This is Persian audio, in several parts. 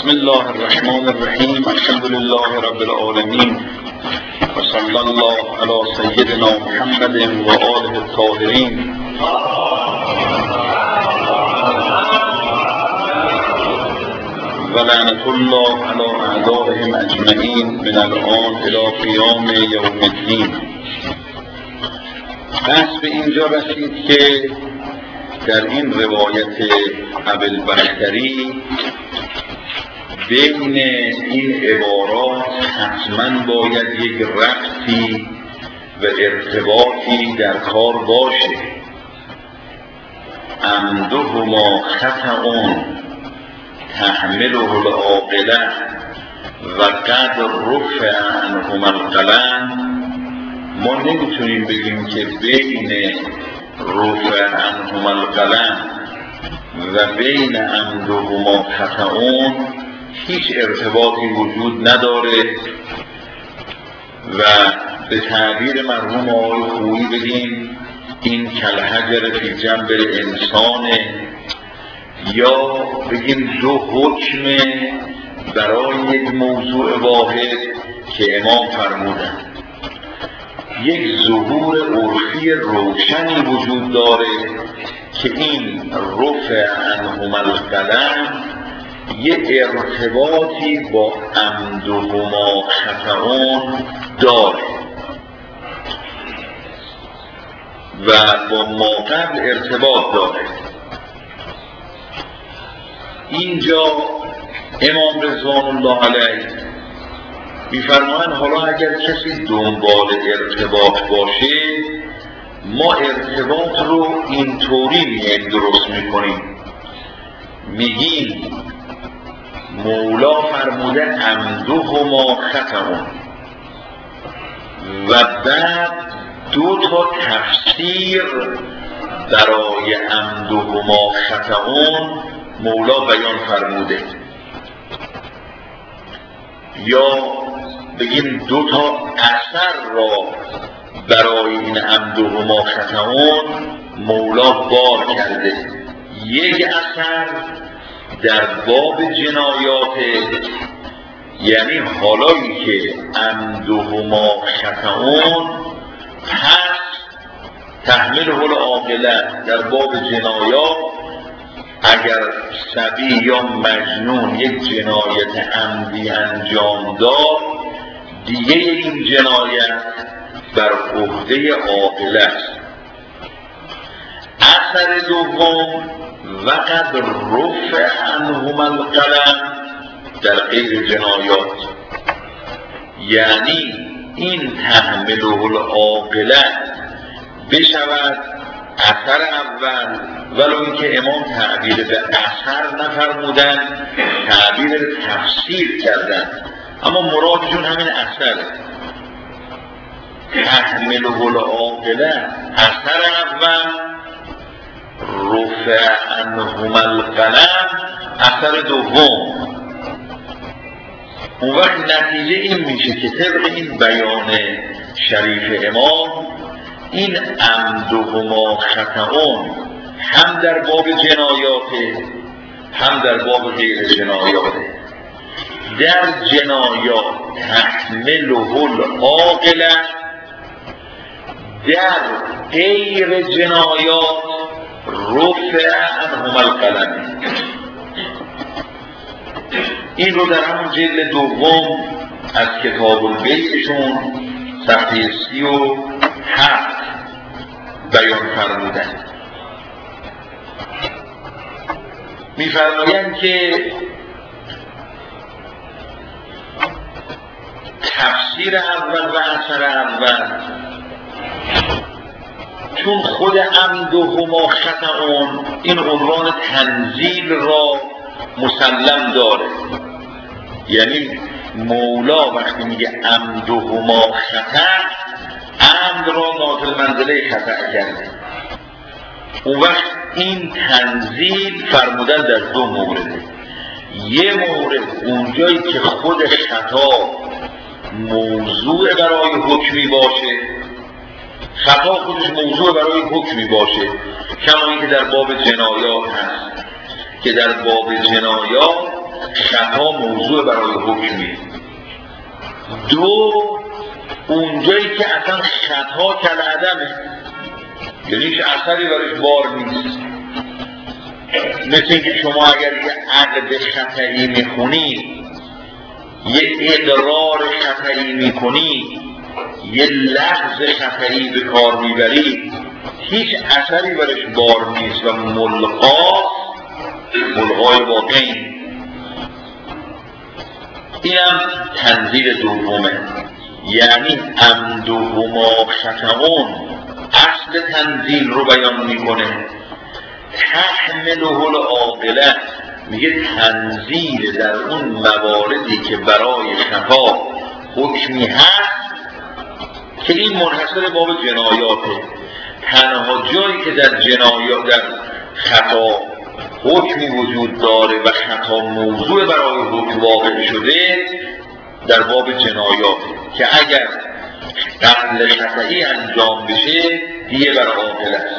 بسم الله الرحمن الرحیم. الحمد لله رب العالمین و صلی الله علی سیدنا محمد و آله الطاهرین. و لعنت الله علی اعدائهم اجمعین من الان الی قیام یوم الدین. بحث به اینجا رسید که در این روایت ابوالبختری بین این عبارات حتما باید یک ربطی و ارتباطی در کار باشه. عمدهما خطأ تحمله العاقله و قد رفع عنهما القلم. ما نمیتونیم بگیم که بین رفع عنهما القلم و بین عمدهما خطأ هیچ ارتباطی وجود نداره و به تعبیر مرحوم آقای خویی بگیم این کالحجر فی جنب الانسان، یا بگیم دو حکم برای یک موضوع واحد که امام فرمودن. یک ظهور عرفی روشنی وجود داره که این رفع عنهما القلم یه ارتباطی با عمدهما خطأ داره و با ما قبل ارتباط داره. اینجا امام رضوان الله علیه می‌فرمایند حالا اگر کسی دنبال ارتباط باشه، ما ارتباط رو اینطوری درست میکنیم، میگیم مولا فرموده عمدهما خطأ و بعد دو تا تفسیر برای عمدهما خطأ مولا بیان فرموده، یا بگیم دو تا اثر را برای این عمدهما خطأ مولا بار کرده. یک اثر در باب جنایات، یعنی حالایی که عمدهما خطأ هست تحمله العاقله در باب جنایات، اگر صبی یا مجنون یک جنایت عمدی انجام داد، دیگه این جنایت بر عهده عاقله است. اثر دوم وقد رفع عنهما القلم در غیر جنایات، یعنی این تحمله العاقله بشود اثر اول، ولو اینکه امام تعبیر به اثر نفرمودن، تعبیر تفسیر کردن، اما مرادشون همین اثره. تحمله العاقله اثر اول، رفع عنهما القلم اثر دوم. اون وقت نتیجه این میشه که طبق این بیان شریف امام این عمدهما خطأ هم در باب جنایاته هم در باب غیر جنایاته. در جنایات تحمله العاقله، در غیر جنایات رفع عنهما القلم. این رو در همون جلد دوم از کتاب البیعشون صفحه 37 بیان فرمودن. می‌فرمایند که تفسیر اول و اثر اول، چون خود عمدهما خطأ این عنوان تنزیل را مسلم داره، یعنی مولا وقتی میگه عمدهما خطأ، عمد را نازل منزله خطأ کرده. اون وقت این تنزیل فرمودن در دو مورده. یه مورد اونجایی که خود خطا موضوع برای حکمی باشه، خطا خودش موضوع برای حکمی باشه، کما اینکه در باب جنایات هست که در باب جنایات خطا موضوع برای حکمیه. دو، اونجایی که اصلا خطا کالعدمه، یعنی هیچ اثری برش بار نیست. مثل اینکه شما اگر یه عقد خطایی میخونی، یه اقرار خطایی میکنی، یه لفظ خطایی به کار میبری، هیچ اثری برش بار نیست و ملغای واقعی. اینم تنزیل دومه، یعنی عمدهما خطئون اصل تنزیل رو بیان میکنه. تحمله العاقله میگه تنزیل در اون مواردی که برای خطا حکمی هست که این منحصر باب جنایاته. تنها جایی که در جنایات در خطا حکمی وجود داره و خطا موضوع برای حکم واقع شده در باب جنایاته که اگر قتل خطایی انجام بشه دیگه برای عاقله است.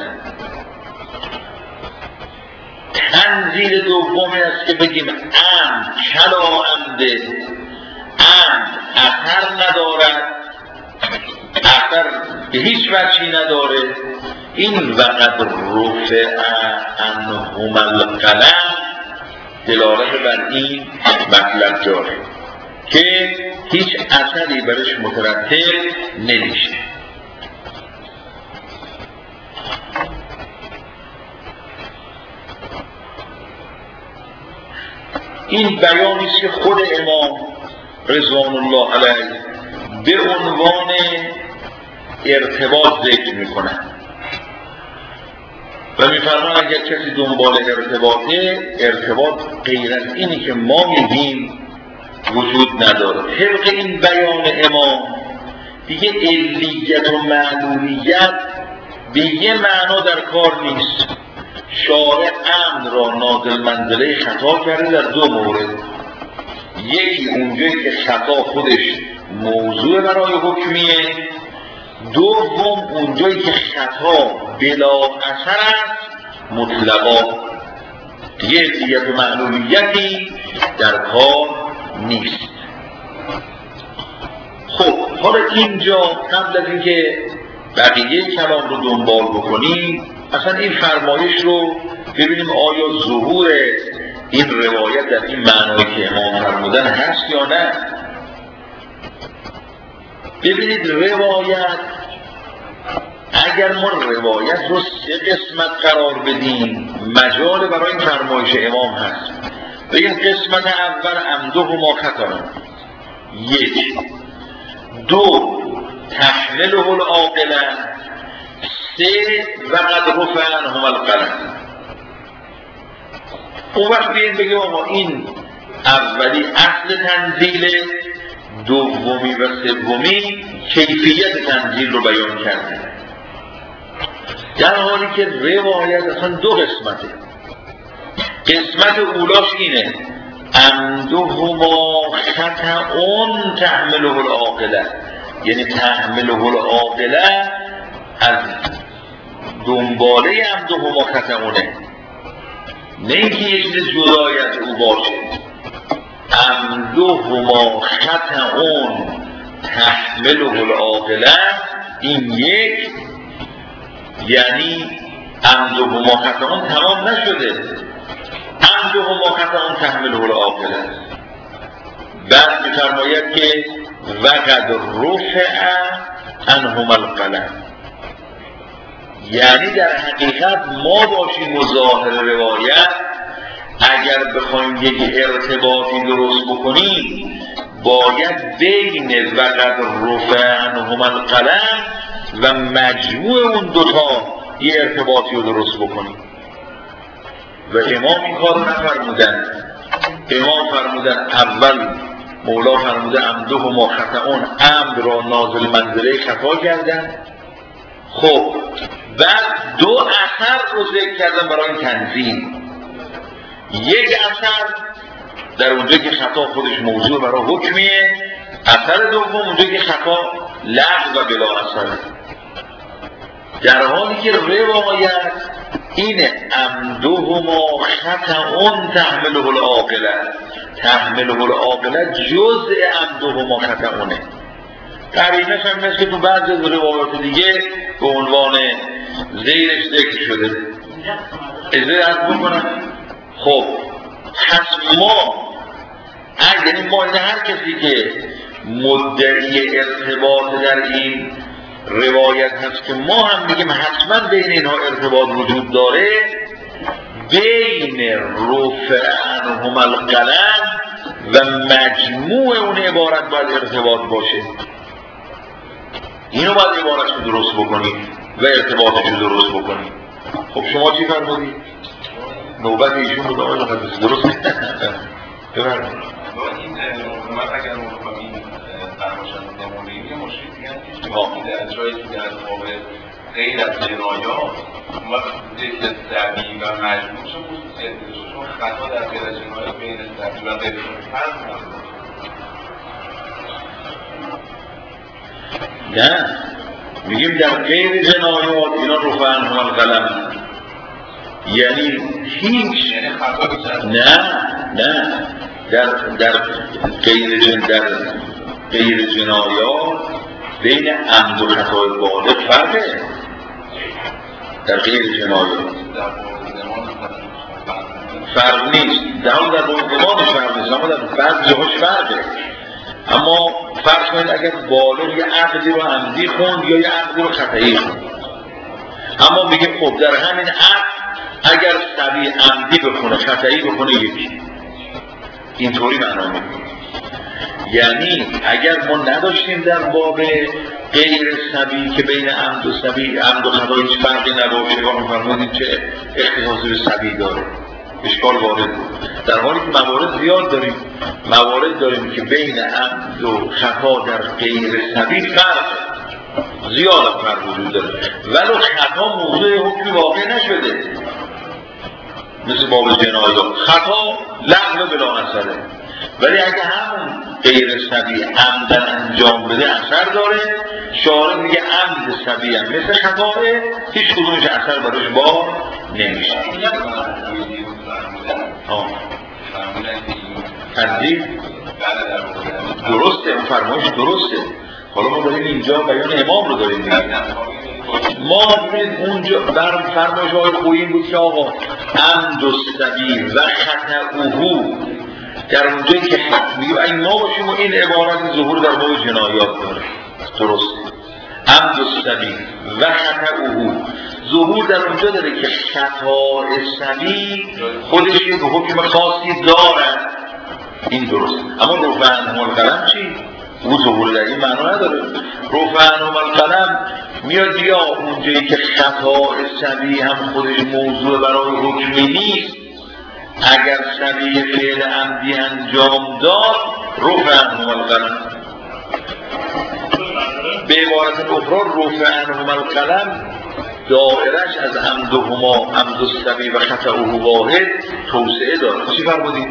تنزیل دومی است که بگیم عمد کلا عمده، عمد اثر ندارد، اثر به هیچ وجهی نداره. این وقد رفع عنهما القلم دلالت بر این مطلب داره که هیچ اثری برش مترتب نمیشه. این بیانی است که خود امام رضوان الله علیه به عنوان ارتباط ذکر میکنن و میفرمان اگر کسی دنبال ارتباط غیر از اینی که ما میگیم وجود نداره. طبق این بیان امام دیگه علیت و معلولیت به یه معنا در کار نیست. شارع عمد را نازل منزله خطا کرده در دو مورد، یکی اونجایی که خطا خودش موضوع برای حکمیه، دوم اونجایی که خطا بلا اثر است مطلقا، دیگه علیت و معلولیتی در کار نیست. خب حالا اینجا قبل از اینکه بقیه کلام رو دنبال بکنیم اصلا این فرمایش رو ببینیم آیا ظهور این روایت در این معنایی که امام فرمودن هست یا نه. ببینید روایت، اگر ما روایت رو سه قسمت قرار بدیم مجال برای این فرمایش امام هست. بگیم قسمت اول عمدهما خطأ، یک. دو تحمله العاقله، سه وقد رفع عنهما القلم. اون وقت بگیم آقا این اولی اصل تنزیل، دومی و سومی کیفیت تنزیل رو بیان کرده، در حالی که روایت اصلا دو قسمته. قسمت اولاش اینه عمدهما خطأ تحمله العاقله، یعنی تحمله العاقله از دنباله عمدهما خطأونه، نه اینکه یک چیز جدای از او باشه. عمدهما خطأ تحمله العاقله این یک، یعنی عمدهما خطأ تمام نشده، عمدهما خطأ تحمله العاقله. بعد می‌فرماید که وقد رفع عنهما القلم، یعنی در حقیقت ما باشیم ظاهر روایت اگر بخوایم یک ارتباطی درست بکنیم باید بین وقد رفع عنهما القلم و مجموع اون دوتا یه ارتباطی رو درست بکنیم و امام این کار رو نفرمودن. امام فرمودن اول مولا فرموده عمدهما خطأ، عمد را نازل منزله خطا کردن. خب بعد دو اثر رو ذکر کردن برای این تنزیل. یک اثر در اونجا که خطا خودش موضوع برای حکمیه، اثر دوم اونجا که خطا لغو و بلا اثره. در حالی که روایت اینه عمدهما خطأ تحمله العاقله، تحمله العاقله جزء عمده ما خطأونه. قرینش هم مثل تو بعضی از روایات دیگه به عنوان زیرش ذکر شده. اجازه عرض بکنم. خب پس ما هر کسی که مدعی ارتباط در این روایت هست که ما هم میگیم حتما بین اینها ارتباط وجود داره، بین رفع عنهم القلم و مجموع اون عبارت باید ارتباط باشه. اینو باید عبارتش رو درست بکنید و ارتباطش رو درست بکنید. خب شما چی فرمودید؟ نوبت ایشون بود آقای مقدسی درست بفرمایید. این حکومت اگر مفهومی فرماشن نمونه‌ای مشکل دیگه در جایی که در واقع غیر از جنایات ما ذکر طبیعی و مجموع شد خصوصیت داشت، چون خطا در غیر از جنایات بین طبیعی و غیر فرق نه میگیم در غیر جنایات اینا رفع عنهم القلم، یعنی هیچ نه در غیر جنایات بین عمد و خطای بالغ فرقه. در غیر جنایات فرق نیست، در زمانش فرق نیست، اما در بعض جاهاش فرقه. اما فرق کنید اگر بالغ یه عقدی رو عمدی خوند یا یه عقدی رو خطایی خوند. اما میگه خب در همین عقد اگر صبی عمدی بخونه خطایی بخونه یکی، اینطوری معنا میکنه. یعنی اگر ما نداشتیم در باب غیر صبی که بین عمد و صبی عمد و خطا هیچ فرقی نباشه و می‌فرمودیم چه اختصاصی به صبی داره، اشکال وارد بود. در حالی که موارد داریم که بین عمد و خطا در غیر صبی فرق زیاد فرق وجود داره، ولو خطا موضوع حکمی واقع نشده، مثل باب جنایات خطا لغو بلا اثره، ولی اگه همون غیر صبی عمدن انجام بده اثر داره. شارع میگه عمد صبی هم مثل خطاه، هیچ کدومش اثر برش بار نمیشه. تنظیم درسته، اون فرمایش درسته. حالا ما داریم اینجا بیان امام رو داریم میگیم. ما ببینید اونجا در فرمایش های خویی بود که آقا عمد و صبی و خطأه در اونجایی که حتمی و این ما باشیم و این عبارت ظهور در باب جنایات داره. درست عمد و صبی و خطأه ظهور در اونجا داره که خطا صبی خودش یک حکم خاصی داره، این درست. اما رفع عنهم القلم چی؟ او ظهور در این معنا نداره. رفع عنهم القلم میاد یا اونجایی که خطا صبی هم خودش موضوع برای حکمی نیست، اگر صبی فعل عمدی انجام داد رفع عنهم القلم. به عبارت اخرى رفع عنهم القلم دائرش از عمدهما عمد الصبی و خطأه واحد توسعه داره. چی فرمودید؟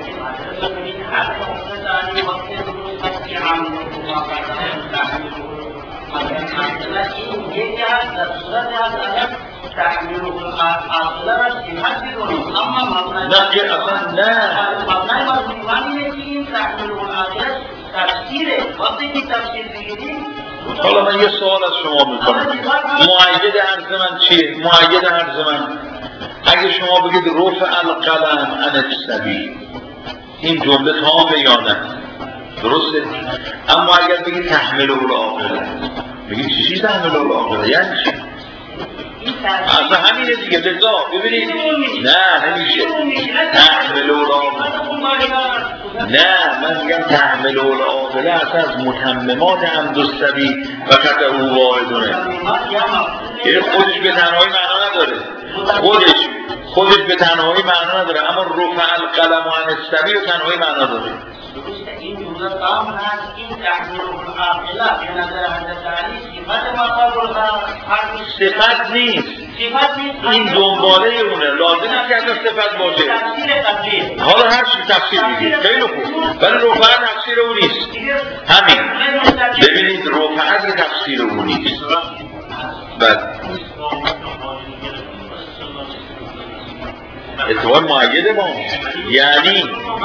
حالا من یه سوال از شما میکنم، مؤید عرض من چیه؟ مؤید عرض من اگه شما بگید رفع القلم عن الصبی، این جمله تامه یا نه؟ درسته؟ اما اگر بگید تحمله العاقله، بگید چی تحمله العاقله یعنی چی؟ اصلا همینه دیگه. لذا ببینید نه نمیشه تحمله العاقله، نه من میگم تحمله العاقله اصلا از متممات عمد الصبی و خطأه واحدونه. خودش به تنهایی معنا نداره، خودش به تنهایی معنا نداره، اما رفع القلم عن الصبی به تنهایی معنا داره. این جمله تام هست. این تحمیل العاقله به نظر حضرت علی صفت مقابل صفت نیست، این دنباله اونه، لازم نیست که اصلا صفت باشه. حالا هر چی تفسیر میگه خیلی خوب، ولی رفع تفسیر اون نیست. همین ببینید رفع تفسیر اون نیست. بعد ارتباط معید ما یعنی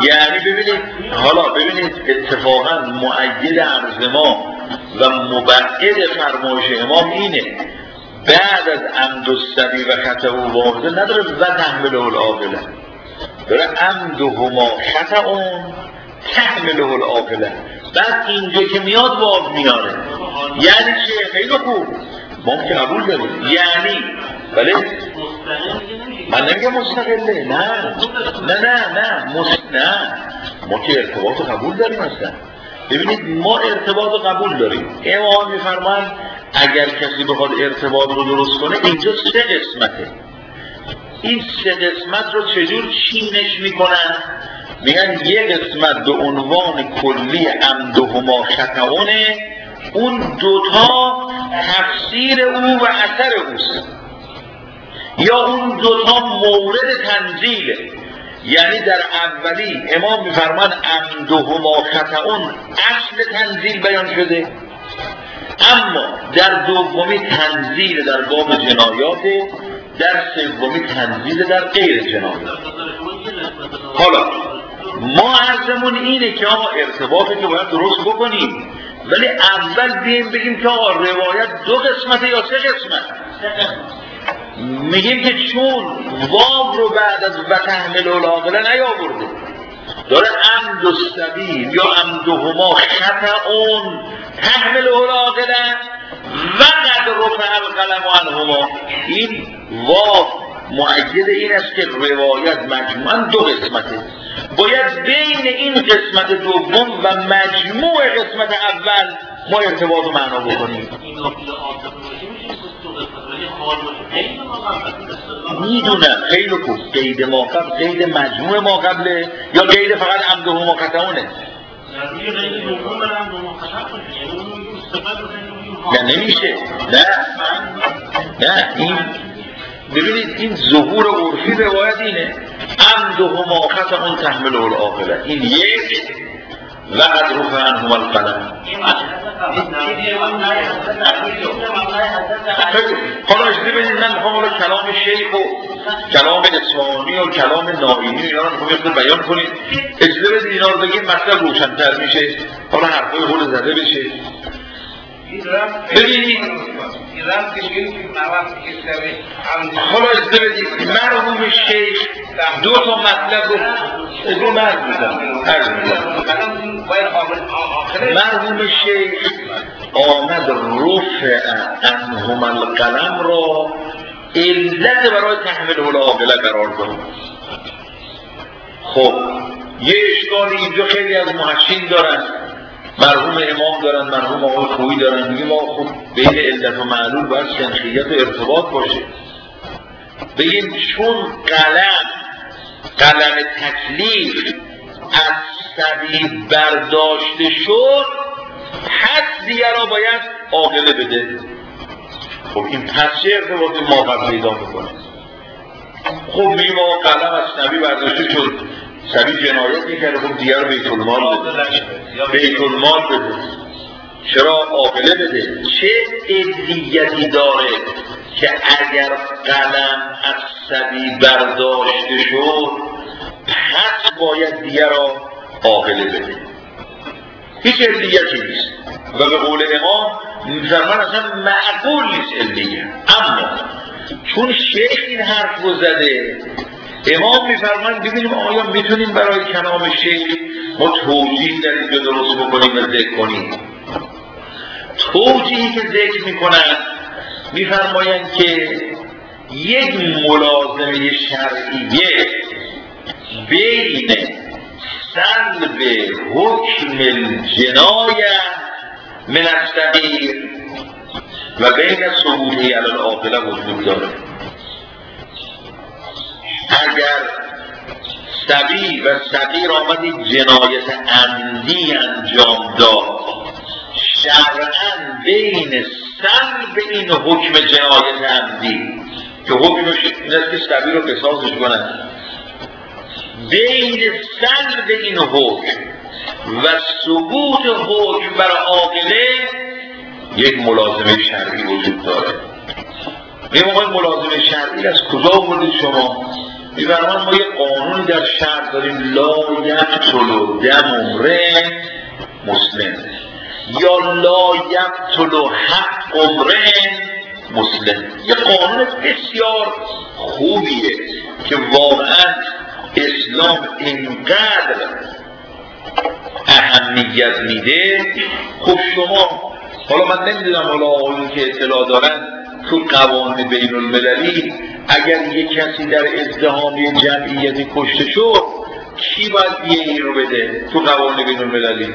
ببینید اتفاقا معید عرض ما و مبعد فرمایش امام اینه بعد از عمد السبی و خطأ واحده نداره و تحمله العاقله، داره عمدهما خطأ تحمله العاقله. بعد اینجا که میاد واو میاره یعنی چه؟ خیلی خوب ما که قبول داریم یعنی بله من نمیگم مستقله نه ما که ارتباط قبول داریم اصلا. ببینید ما ارتباط قبول داریم. امام میفرمایند اگر کسی بخواد ارتباط رو درست کنه اینجا 3 قسمته. این 3 قسمت رو چجور چینش میکنن؟ میگن یه قسمت به عنوان کلی عمدهما خطأونه، اون دوتا تفسیر او و اثر اوست، یا اون دوتا مورد تنزیله. یعنی در اولی امام میفرمان عمدهما خطأون اصل تنزیل بیان شده، اما در دومی تنزیل در باب جنایات، در سومی تنزیل در غیر جنایات. حالا ما عرضمون اینه که آقا ارتباطی که باید درست بکنیم، ولی اول بگیم که آقا روایت 2 قسمته یا 3 قسمت. میگیم که چون واو رو بعد از و تحمل العاقله نیاورده، داره عمد السبی یا عمدهما خطأون تحمل العاقله و قد رفع القلم عنهما. این واو مؤید این است که روایت مجموعاً 2 قسمته، باید بین این قسمت دوم و مجموع قسمت اول ما ارتباط و معنا بکنیم. میدونم خیلی خوب قید ما قبل قید مجموع ما قبله یا قید فقط عمدهما خطأونه؟ نه نمیشه، نه این ببینید این ظهور عرفی روایت اینه عمدهما خطأ تحمل العاقله، این یک و قد رفع عنهما القلم. حالا اجازه بدید من میخوام کلام شیخ و کلام اصفهانی و کلام نائینی اینا رو میخوام بیان کنید. اجازه بدید اینا رو بگیم مطلب روشن‌تر میشه، حالا حرفای خود زده بشه. ببینید حالا اجازه بدید مرحوم شیخ 2 تا مطلب رو اجازه عرض می‌کنم. مرحوم شیخ آمد رفع عنهما القلم را علت برای تحمل العاقله قرار داد. خب یه اشکالی اینجا خیلی از محشین دارن، مرحوم امام دارن، مرحوم آقای خویی دارن، میگه ما خب بین علت و معلول باید سنخیت و ارتباط باشه. بگیم چون قلم تکلیف از سبی برداشته شد پس دیگر را باید عاقله بده. خب این پس چه ارتباطی ما قبل پیدا میکنه؟ خب میگیم آقا قلم از سبی برداشته شد، سبی جنایت میکرده، خب دیگر بیت المال بده. چرا عاقله بده؟ چه علیتی داره که اگر قلم از سبی برداشته شد پس باید دیگر را عاقله بده؟ هیچ علیتی نیست و به قول امام میفرمان اصلا معقول نیست علیه. اما چون شیخ این حرف رو زده امام میفرمان ببینیم آیا میتونیم برای کلام شیخ ما توجیه در اینجا درست بکنیم و ذکر کنیم. توجیهی که ذکر میکنن میفرمایند که یک ملازمه شرعیه بین سلب حکم الجنایه من الصغیر و بین ثبوته علی العاقله وجود داره. اگر صبی و صغیر آمد جنایت عمدی انجام داد، شرعاً بین سلب این حکم جنایت عمدی که حکمش این است که صبی رو قصاصش کنن، بین سلب این حکم و ثبوت حکم بر عاقله یک ملازمه شرعی وجود داره. این موقع ملازمه شرعی از کجا آوردید شما؟ می‌فرمایند ما یه قانون در شرع داریم، لا یقتل دم امرئ مسلم یا لا یقتل حق امرئ مسلم. یه قانون بسیار خوبیه که واقعا اسلام اینقدر اهمیت میده. خب شما حالا من نمیدونم، حالا آقایون که اطلاع دارن، تو قوانین بین المللی اگر یک کسی در ازدحام جمعیتی کشته شد کی باید دیه این رو بده؟ تو قوانین بین المللی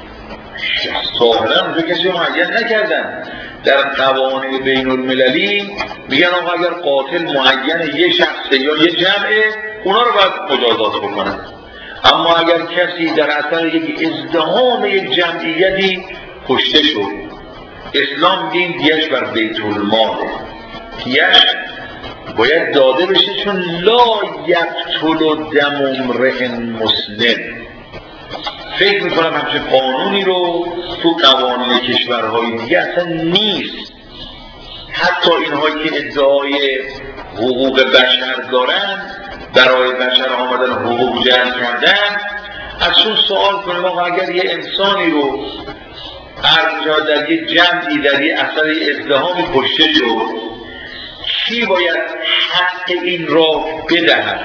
ظاهرا اونجا کسی رو معین نکردن. در قوانین بین المللی میگن آقا اگر قاتل معین یه شخصه یا یه جمعه، اونا رو باید مجازات بکنن. اما اگر کسی در اثر یک ازدحام یک جمعیتی کشته شد، اسلام میگه این دیه‌اش بر بیت الماله، دیه‌اش باید داده بشه، چون لا یقتل دم امرئ مسلم. فکر میکنم همچین قانونی رو تو قوانین کشورهای دیگه اصلا نیست. حتی اینهایی که ادعای حقوق بشر دارن، برای بشر آمدن حقوق جمع کردن، ازشون سوال کنیم آقا اگر یه انسانی رو هر در یه جمعی در یه اثر ازدحامی کشته شد، کی باید حق این را بدهد؟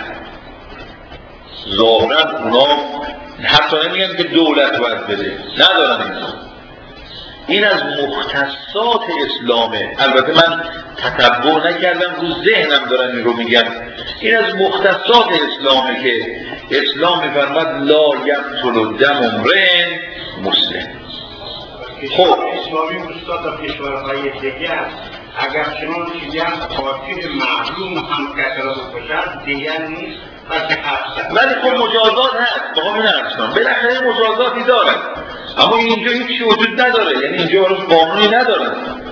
ظاهرا اونا حتی نمیگن که دولت باید بده، ندارن این از مختصات اسلامه. البته من تتبع نکردم، رو ذهنم دارم این رو میگم. این از مختصات اسلامه که اسلام میفرماد لا یقتل دم امرئ مسلم. خب اسلامی مستاد کشورهای دیگر اگر چنان چیزی هم قاتل معلوم هم کسی را بکشد دیگر نیست، ولی خب مجازات هست. بقا من عرض کنم بالاخره مجازاتی دارن، اما اینجا هیچی وجود نداره، یعنی اینجا براش قانونی ندارن.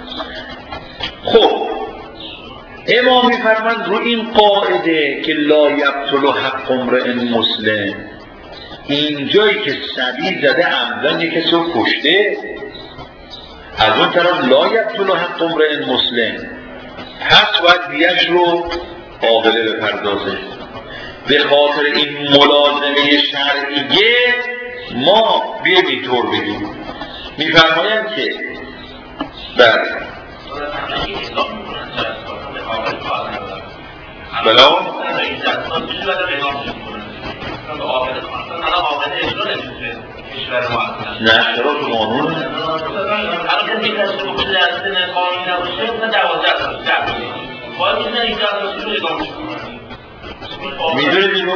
خب امام میفرماند رو این قاعده که لا یقتل حق امرئ مسلم، اینجایی که سبی زده عمدن یک کسی رو کشته، از اون طرف لا یقتل حق امرئ مسلم، پس باید دیه‌اش رو عاقله بپردازه. به خاطر این ملازمه شرعیه ما بیایم اینطور بگیم. میفرمایند که بله بلا نه چرا تو قانون میدونه بیرون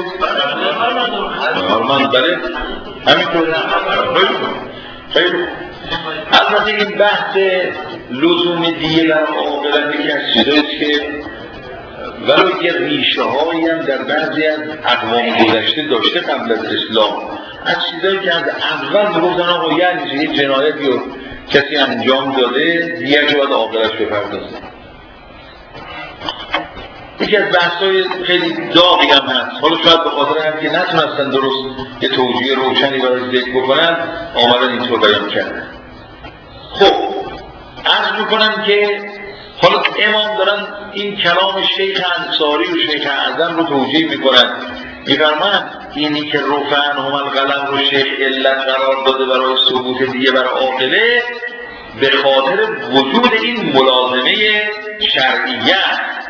من بله همینطور خیلی. البته این بحث لزوم دیه در عاقلت یکی از چیزاییست که ولو یه ریشه هایی هم در بعضی از اقوام گذشته داشته قبل از اسلام، از چیزایی که از اول میگفتن آقا یعنی یه جنایتی رو کسی انجام داده دیگه باید عاقلتش بپردازه. یکی از بحث‌های خیلی داغی هم هست، حالا شاید به خاطر هم که نتونستن درست یه توجیه روشنی برای ذکر بکنن آمدن اینطور بیان کردن. خب عرض میکنم که حالا امام دارن این کلام شیخ انصاری و شیخ اعظم رو توجیه میکنن. میفرمایند اینی که رفع عنهم القلم رو شیخ علت قرار داده برای ثبوت دیگه برای عاقله، به خاطر وجود این ملازمه شرعیه.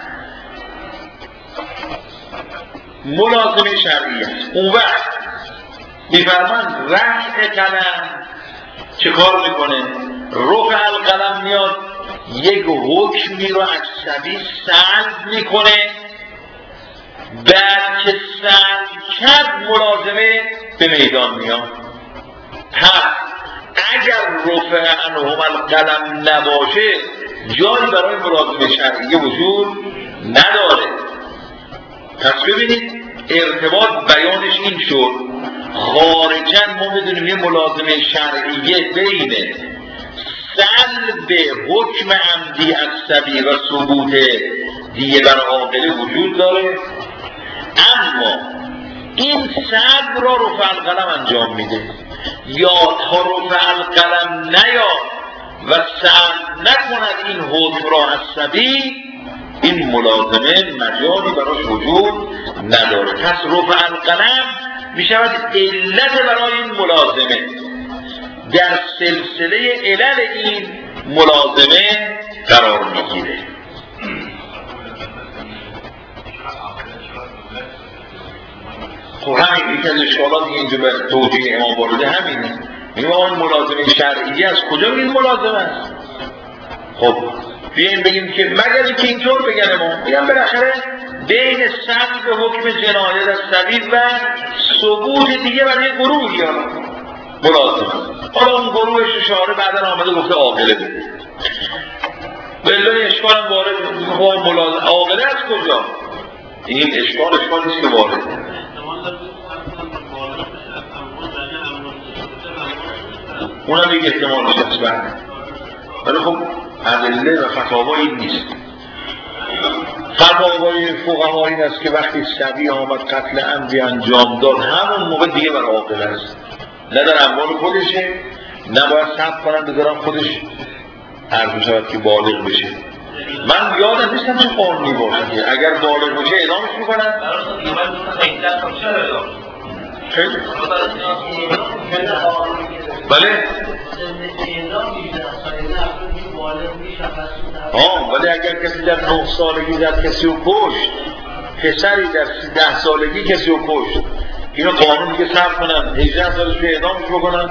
ملازمه شرعیه اون وقت میفرمایند رفع قلم چه کار میکنه؟ رفع القلم میاد یک حکمی رو از سبی سلب میکنه، بعد که سلب کرد ملازمه به میدان میاد. پس اگر رفع عنهم القلم نباشه جایی برای ملازمه شرعیه وجود نداره. پس ببینید ارتباط بیانش این شد. خارجاً ما بدونیم یه ملازمه شرعیه بین سلب حکم عمدی از سبی و ثبوت دیگه بر عاقله وجود داره، اما این سلب را رفع القلم انجام میده. یا تا رفع القلم نیاد و سلب نکند این حکم را از سبی، این ملازمه مجالی براش وجود نداره. پس رفع القلم می شود علت برای این ملازمه، در سلسله علل این ملازمه قرار میگیره. خب همین یکی از اشکالات اینجا به توجیه امام وارده همینه. میگه اون ملازمه شرعی از کجا این ملازمه است؟ خب بیاییم بگیم که مگر اینکه اینطور بگن امام میگم بالاخره بین سلب حکم جنایت از سبیل و ثبوت دیگه برای گروهی ها ملازمه. حالا اون گروهش شعاره بعدا آمده گفته عاقله بده. بله اشکال هم وارد ملازمه عاقله از کجا؟ این اشکال نیست که وارده. اونم یک احتمالش هست برده، ولی خب ادله و فتاوا این نیست. فتاوای فقها این است که وقتی صبی آمد قتل عمدی انجام داد همون موقع دیگه بر عاقل است، نه در اموال خودشه، نه باید صبر کنن بذارن خودش عرض شود که بالغ بشه. من یادم نیستم چه قانونی باشه که اگر بالغ باشه اعدامش میکنن. خیلی بله ولی اگر کسی در 9 سالگی در کسی رو کشت، پسری در 10 سالگی کسی رو کشت، اینو قانون میگه صبر کنن 18 سالش رو اعدامش بکنن.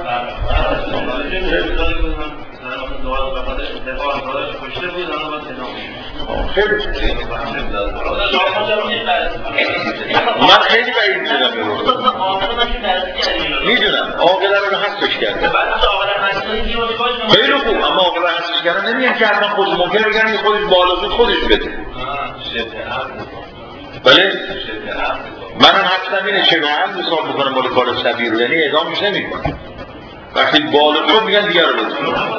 من خیلی بعید میدونم عاقله رو حذفش کرده. خیلی خوب، اما عاقله رو حذفش کردن نمیگن که حتما خودش ممکنه بگن که خودش بالا خودش بده. بله منم حدسم اینه شبه عمد حساب میکنم مال کار صبی رو، یعنی اعدامش نمیکنم. وقتی بالا شد میگن دیگر رو بده.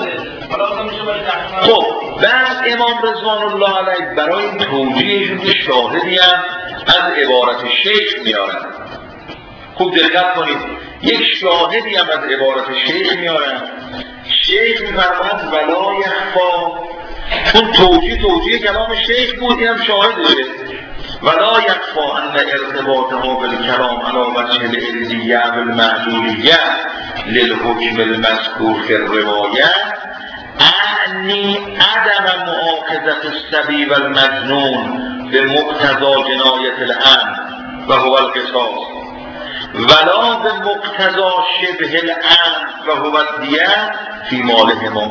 خب بعد امام رضوان الله علیه برای توجیهشون که شاهدی هم از عبارت شیخ میارن. خوب دقت کنید، یک شاهدی هم از عبارت شیخ میارن. شیخ میفرماند ولا یخفا، چون توجیه کلام شیخ بود، این هم شاهدشه. ولا یخفا ان ارتباطها بالکلام علی وجه العلزیه والمعلولیه للحکم المذکور فی الروایه اعنی عدم مؤاخذة الصبی والمجنون بمقتضى جنایة العمد و هو القصاص ولا بمقتضى شبه العمد و هو الدیه فی مالهما.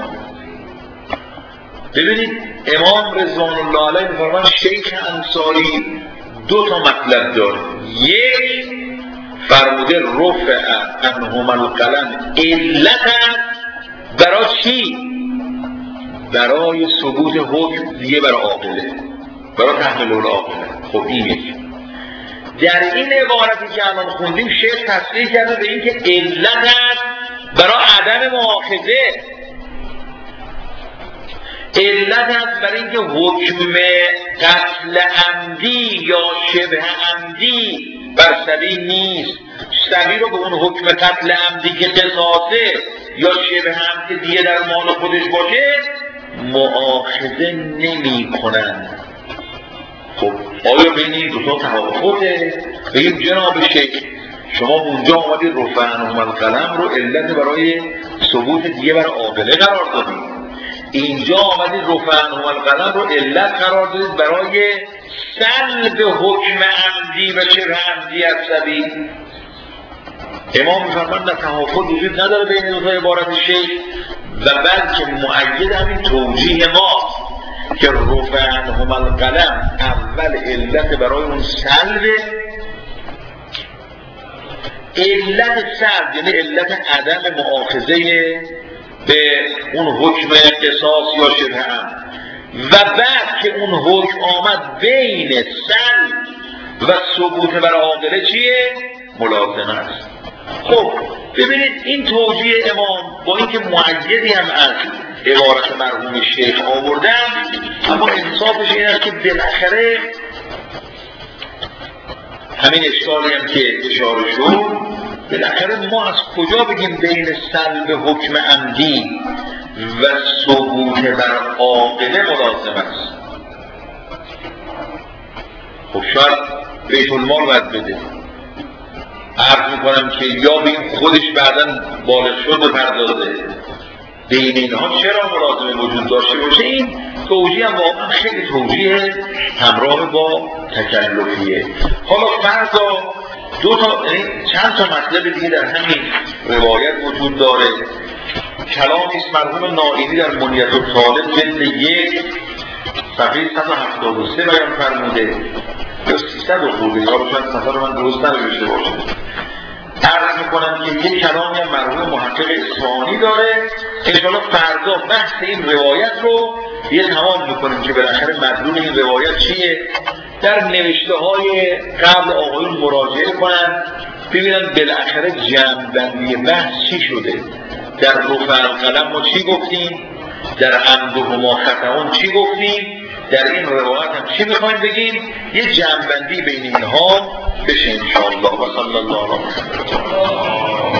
ببینید امام رضوان الله علیه می‌فرماید شیخ انصاری 2 تا مطلب داره. یک فرموده رفع عنهما القلم علت برای چی؟ برای ثبوت حکم دیگه برای عاقله، برای تحمل العاقله. خب این یک. در این عبارتی که الان خوندیم شیخ تصریح کرده به این که علت برای عدم مؤاخذه، علت است برای اینکه حکم قتل عمدی یا شبه عمدی بر صبی نیست. صبی رو به اون حکم قتل عمدی که قصاصه یا شبه عمدی دیگه در مال خودش باشه مؤاخذه نمی کنن. خب آیا بین این 2 تا تفاوته؟ بگیم جناب شیخ شما اونجا آمدید رفع عنهما القلم رو علت برای ثبوت دیگه برای عاقله قرار دادید، اینجا آمدید رفع عنهما القلم رو علت قرار دادید برای سلب حکم عمدی و شبه عمدی از صبی. امام می‌فرماند تفاوت وجود نداره بین 2 تا عبارت شیخ و بلکه مؤید همین توجیه ما که رفع عنهما القلم اول علت برای اون سلب، علت سلب یعنی علت عدم مؤاخذه به اون حکم قصاص یا شبه عمد، و بعد که اون حکم آمد بین سلب و ثبوت بر عاقله چیه؟ ملازمه است. خب ببینید این توجیه امام با اینکه مؤیدی هم از عبارت مرحوم شیخ آوردن، اما انصافش این است که بالاخره همین اشکالی هم که اشاره شد، بالاخره ما از کجا بگیم بین سلب حکم عمدی و ثبوت بر عاقله ملازمه است؟ خب شاید بیت المال باید بده. عرض میکنم که یا به این خودش بعداً بالغ شد بپردازه. بین اینها چرا ملازمه وجود داشته باشه؟ این توجیه هم واقعا خیلی توجیه همراه با تکلفیه. حالا فرضا چند تا مطلب دیگه در همین روایت وجود داره. کلامی است مرحوم نائینی در منیت الطالب جلد 1 صفحه 173 بیان فرموده یا 300 و خورده، یا شاید صفحه رو من درست ننوشته باشم. عرض میکنم که یک کلامی هم مرحوم محقق اصفهانی داره. انشاءالله فردا بحث این روایت رو یه تمام میکنیم که بالاخره مدلول این روایت چیه. در نوشته های قبل آقایون مراجعه کنن ببینن بالاخره جمع‌بندی بحث چی شده. در رفع القلم ما چی گفتیم، در عمدهما خطأون چی گفتیم، در این روایت هم چی میخوایم بگیم. یه جمع‌بندی بین اینها بشه انشاءالله. و صلی الله علیه و سلم.